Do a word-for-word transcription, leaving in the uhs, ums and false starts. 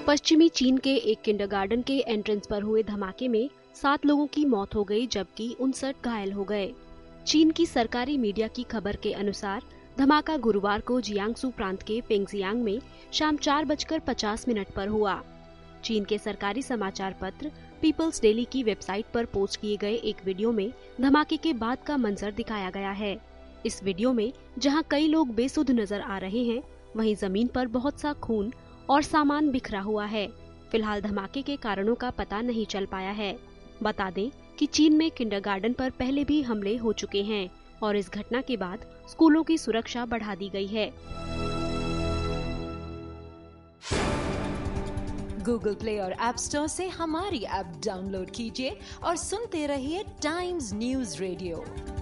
पश्चिमी चीन के एक किंडरगार्टन के एंट्रेंस पर हुए धमाके में सात लोगों की मौत हो गई जबकि उनसठ घायल हो गए। चीन की सरकारी मीडिया की खबर के अनुसार धमाका गुरुवार को जियांगसू प्रांत के फेंगजियांग में शाम चार बजकर पचास मिनट पर हुआ। चीन के सरकारी समाचार पत्र पीपल्स डेली की वेबसाइट पर पोस्ट किए गए एक वीडियो में धमाके के बाद का मंजर दिखाया गया है। इस वीडियो में जहां कई लोग बेसुध नजर आ रहे हैं, वहीं जमीन पर बहुत सा खून और सामान बिखरा हुआ है। फिलहाल धमाके के कारणों का पता नहीं चल पाया है। बता दें कि चीन में किंडरगार्टन पर पहले भी हमले हो चुके हैं और इस घटना के बाद स्कूलों की सुरक्षा बढ़ा दी गई है। गूगल प्ले और ऐप स्टोर से हमारी ऐप डाउनलोड कीजिए और सुनते रहिए टाइम्स न्यूज रेडियो।